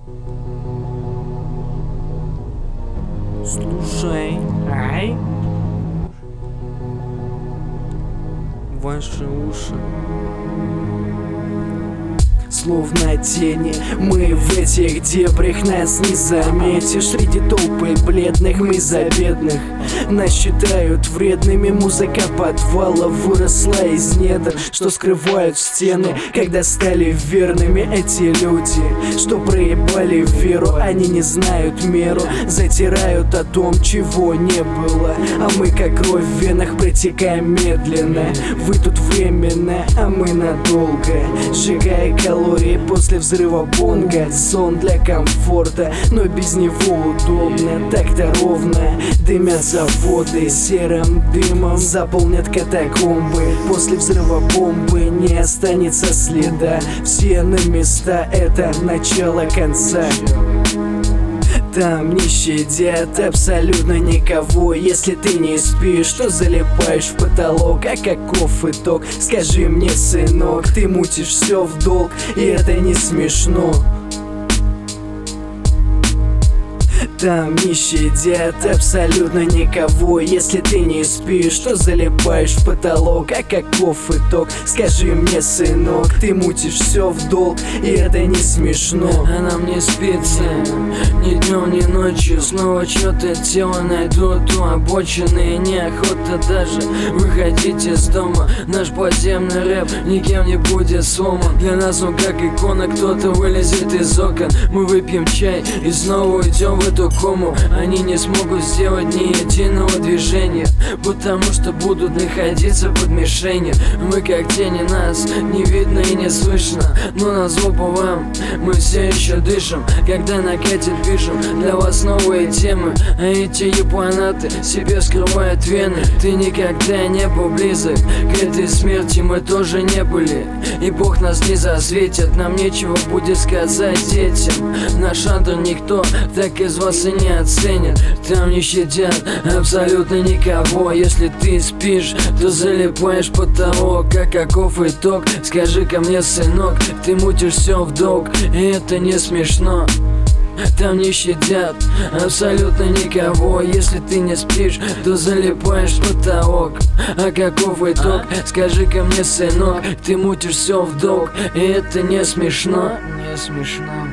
Слушай, ваши уши словно тени, мы в этих дебрях, нас не заметишь. Среди толпы бледных мы за бедных нас считают вредными. Музыка подвала выросла из недр, что скрывают стены, когда стали верными эти люди, что проебали веру. Они не знают меру, затирают о том, чего не было. А мы как кровь в венах протекаем медленно. Вы тут временно, а мы надолго, сжигая калории после взрыва бонга. Сон для комфорта, но без него удобно. Так-то ровно дымят заводы, серым дымом заполнят катакомбы. После взрыва бомбы не останется следа. Все на места, это начало конца. Там не щадят абсолютно никого. Если ты не спишь, то залипаешь в потолок. А каков итог? Скажи мне, сынок, ты мутишь все в долг, и это не смешно. Там не щадят абсолютно никого. Если ты не спишь, то залипаешь в потолок. А каков итог? Скажи мне, сынок, ты мутишь все в долг, и это не смешно. А нам не спится ни днем, ни ночью. Снова чьё-то тело найдут у обочины, и неохота даже выходить из дома. Наш подземный рэп никем не будет сломан. Для нас он как икона, кто-то вылезет из окон. Мы выпьем чай и снова уйдем в эту кому. Они не смогут сделать ни единого движения, потому что будут находиться под мишенью. Мы как тени, нас не видно и не слышно, но на злобу вам мы все еще дышим. Когда накатит пишем для вас новые темы, а эти японаты себе скрывают вены. Ты никогда не был близок к этой смерти, мы тоже не были, и Бог нас не засветит. Нам нечего будет сказать детям. Наш андер никто так из вас и не оценит. Там не щадят абсолютно никого. Если ты спишь, то залипаешь в потолок. А каков итог? Скажи-ка мне, сынок, ты мутишь все в долг, и это не смешно. Там не щадят абсолютно никого. Если ты не спишь, то залипаешь в потолок. А каков итог? Скажи-ка мне, сынок, ты мутишь все в долг, и это не смешно. Не смешно.